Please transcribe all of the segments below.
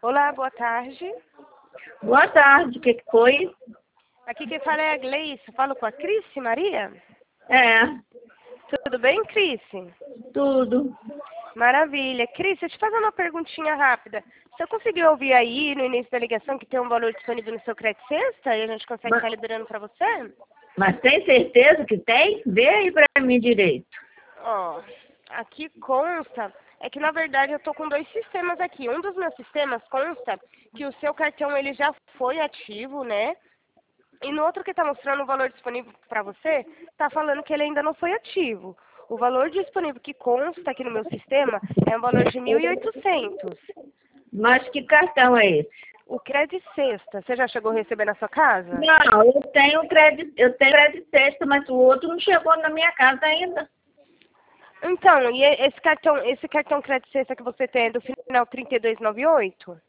Olá, boa tarde. Boa tarde, o que foi? Aqui quem fala é a Gleice. Falo com a Cris Maria? É, Tudo bem, Cris? tudo. Maravilha. Cris, deixa eu te fazer uma perguntinha rápida. Você conseguiu ouvir aí no início da ligação que tem um valor disponível no seu crédito sexta e a gente consegue estar liberando para você? Mas tem certeza que tem? Vê aí pra mim direito. Ó, aqui consta, é que na verdade eu tô com dois sistemas aqui. Um dos meus sistemas consta que o seu cartão ele já foi ativo, né? E no outro que está mostrando o valor disponível para você, está falando que ele ainda não foi ativo. O valor disponível que consta aqui no meu sistema é um valor de 1.800. Mas que cartão é esse? O crédito sexta, você já chegou a receber na sua casa? Não, eu tenho crédito sexta, mas o outro não chegou na minha casa ainda. Então, e esse cartão crédito sexta que você tem é do final 3298?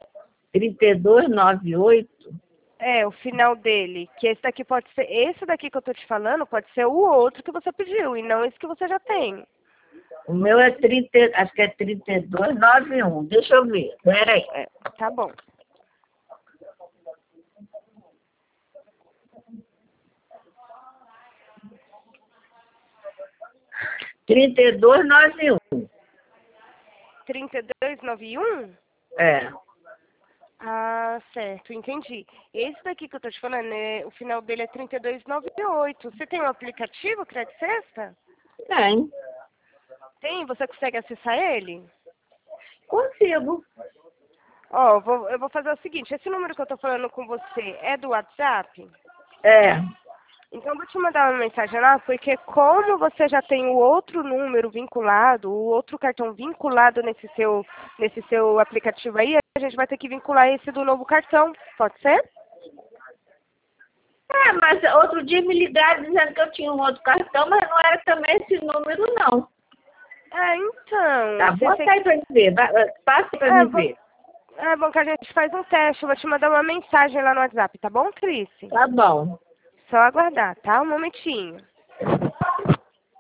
3298? É, o final dele. Que esse daqui pode ser, esse daqui que eu tô te falando, pode ser o outro que você pediu, e não esse que você já tem. O meu é 30, acho que é 3291. Deixa eu ver. Pera aí. É, tá bom. 3291. 3291? É. Ah, certo, entendi. Esse daqui que eu tô te falando, o final dele é 3298. Você tem um aplicativo, Crédito Sexta? Tem. Tem? Você consegue acessar ele? Consigo. Ó, eu vou fazer o seguinte, esse número que eu tô falando com você é do WhatsApp? É. Então eu vou te mandar uma mensagem lá, porque como você já tem o outro número vinculado, o outro cartão vinculado nesse seu aplicativo aí, a gente vai ter que vincular esse do novo cartão, pode ser? É, mas outro dia me ligaram dizendo que eu tinha um outro cartão, mas não era também esse número, não. Ah, então. Tá, bota aí pra me ver. Passa pra É, me ver. é bom que a gente faz um teste. Eu vou te mandar uma mensagem lá no WhatsApp, tá bom, Cris? Tá bom. Só aguardar, tá? Um momentinho.